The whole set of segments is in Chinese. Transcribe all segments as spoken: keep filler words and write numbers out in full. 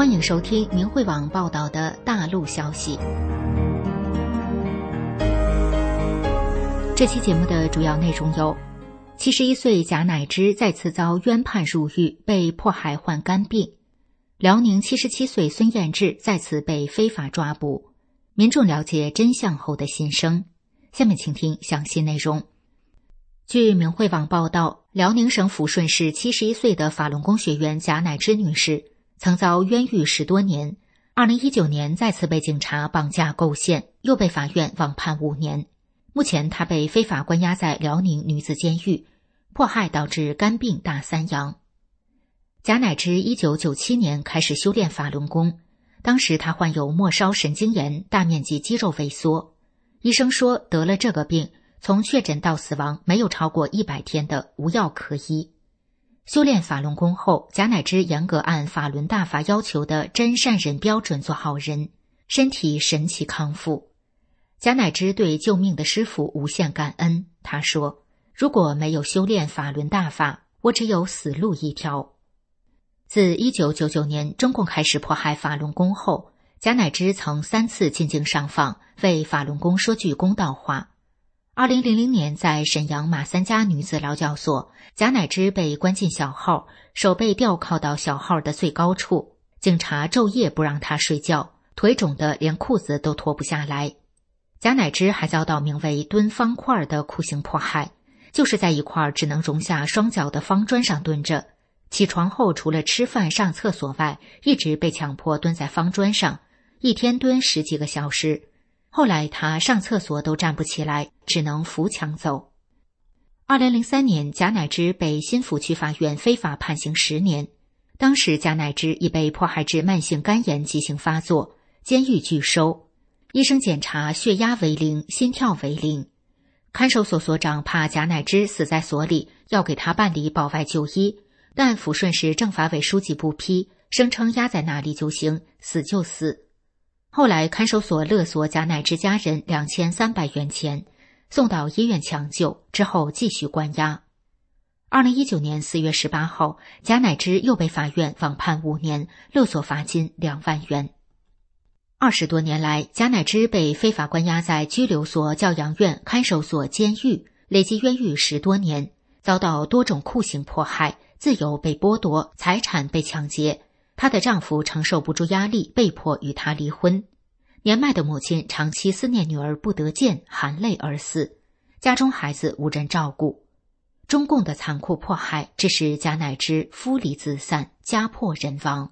欢迎收听明慧网报道的大陆消息。这期节目的主要内容有：七十一岁贾乃之再次遭冤判入狱，被迫害患肝病；辽宁七十七岁孙燕志再次被非法抓捕；民众了解真相后的心声。下面请听详细内容。据明慧网报道，辽宁省抚顺市七十一岁的法轮功学员贾乃之女士曾遭冤狱十多年，二零一九年再次被警察绑架构陷，又被法院网判五年。目前她被非法关押在辽宁女子监狱，迫害导致肝病大三阳。贾乃之一九九七年开始修炼法轮功，当时她患有末梢神经炎，大面积肌肉萎缩。医生说得了这个病，从确诊到死亡没有超过一百天的，无药可医。修炼法轮功后，贾乃之严格按法轮大法要求的真善忍标准做好人，身体神奇康复。贾乃之对救命的师父无限感恩，他说：如果没有修炼法轮大法，我只有死路一条。自一九九九年中共开始迫害法轮功后，贾乃之曾三次进京上访，为法轮功说句公道话。二零零零年在沈阳马三家女子劳教所，贾乃之被关进小号，手被吊靠到小号的最高处，警察昼夜不让他睡觉，腿肿得连裤子都脱不下来。贾乃之还遭到名为蹲方块的酷刑迫害，就是在一块只能容下双脚的方砖上蹲着，起床后除了吃饭上厕所外，一直被强迫蹲在方砖上，一天蹲十几个小时。后来他上厕所都站不起来，只能扶墙走。二零零三年，贾乃之被新抚区法院非法判刑十年。当时贾乃之已被迫害致慢性肝炎急性发作，监狱拒收。医生检查血压为零，心跳为零。看守所所长怕贾乃之死在所里，要给他办理保外就医，但抚顺市政法委书记不批，声称压在那里就行，死就死。后来看守所勒索贾乃之家人两千三百元钱，送到医院抢救，之后继续关押。二零一九年四月十八号，贾乃之又被法院网判五年，勒索罚金两万元。二十多年来，贾乃之被非法关押在拘留所、教养院、看守所、监狱，累计冤狱十多年，遭到多种酷刑迫害，自由被剥夺，财产被抢劫。她的丈夫承受不住压力，被迫与她离婚。年迈的母亲长期思念女儿不得见，含泪而死。家中孩子无人照顾。中共的残酷迫害致使贾乃之夫离子散，家破人亡。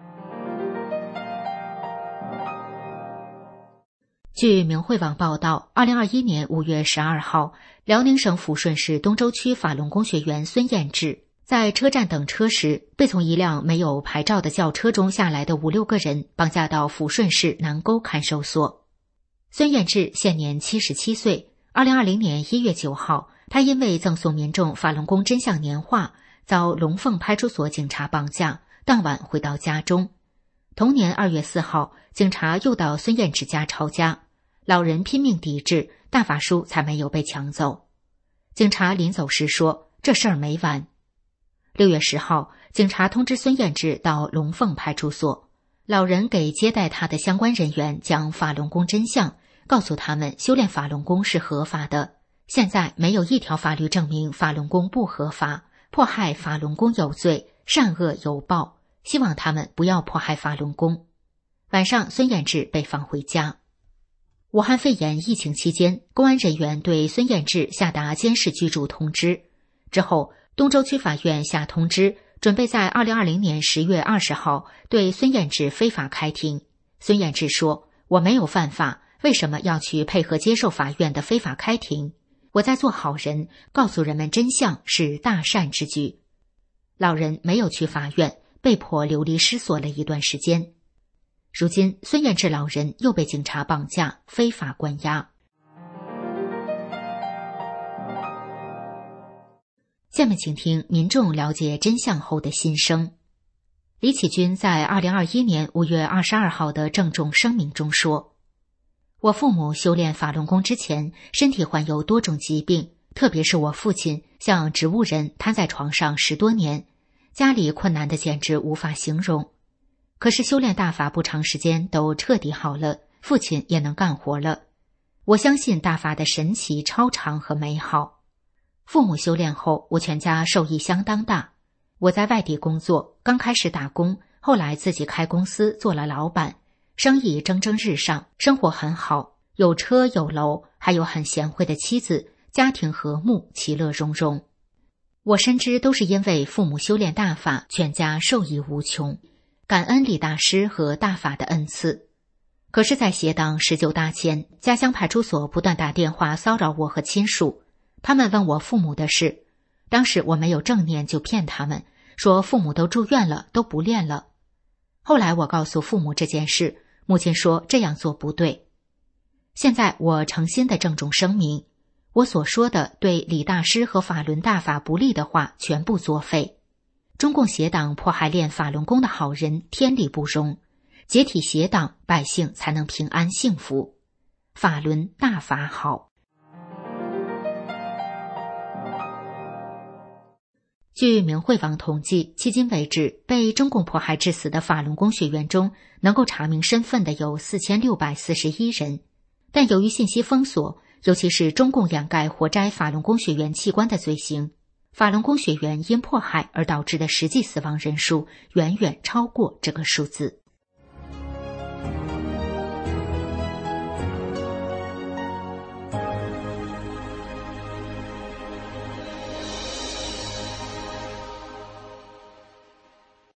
据明慧网报道，二零二一年五月十二号，辽宁省抚顺市东周区法轮功学员孙燕志在车站等车时，被从一辆没有牌照的轿车中下来的五六个人绑架到抚顺市南沟看守所。孙燕志现年七十七岁，二零二零年一月九号，他因为赠送民众法轮功真相年画，遭龙凤派出所警察绑架，当晚回到家中。同年二月四号，警察又到孙燕志家抄家，老人拼命抵制，大法书才没有被抢走。警察临走时说，这事儿没完。六月十号，警察通知孙燕志到龙凤派出所，老人给接待他的相关人员讲法轮功真相，告诉他们修炼法轮功是合法的，现在没有一条法律证明法轮功不合法，迫害法轮功有罪，善恶有报，希望他们不要迫害法轮功。晚上，孙燕志被放回家。武汉肺炎疫情期间，公安人员对孙燕志下达监视居住通知。之后，东周区法院下通知，准备在二零二零年十月二十号对孙燕志非法开庭。孙燕志说：我没有犯法，为什么要去配合接受法院的非法开庭？我在做好人，告诉人们真相是大善之举。老人没有去法院，被迫流离失所了一段时间。如今，孙燕志老人又被警察绑架，非法关押。下面请听民众了解真相后的心声。李启军在二零二一年五月二十二号的郑重声明中说：我父母修炼法轮功之前，身体患有多种疾病，特别是我父亲像植物人瘫在床上十多年，家里困难的简直无法形容。 可是修炼大法不长时间都彻底好了，父亲也能干活了。我相信大法的神奇、超常和美好。父母修炼后，我全家受益相当大。我在外地工作，刚开始打工，后来自己开公司做了老板，生意蒸蒸日上，生活很好，有车有楼，还有很贤惠的妻子，家庭和睦，其乐融融。我深知都是因为父母修炼大法，全家受益无穷，感恩李大师和大法的恩赐。可是在邪党十九大前，家乡派出所不断打电话骚扰我和亲属，他们问我父母的事。当时我没有正念，就骗他们说父母都住院了，都不练了。后来我告诉父母这件事，母亲说这样做不对。现在我诚心的郑重声明，我所说的对李大师和法轮大法不利的话全部作废。中共邪党迫害练法轮功的好人天理不容，解体邪党，百姓才能平安幸福。法轮大法好。据明慧网统计，迄今为止被中共迫害致死的法轮功学员中，能够查明身份的有四千六百四十一人。但由于信息封锁，尤其是中共掩盖活摘法轮功学员器官的罪行，法轮功学员因迫害而导致的实际死亡人数远远超过这个数字。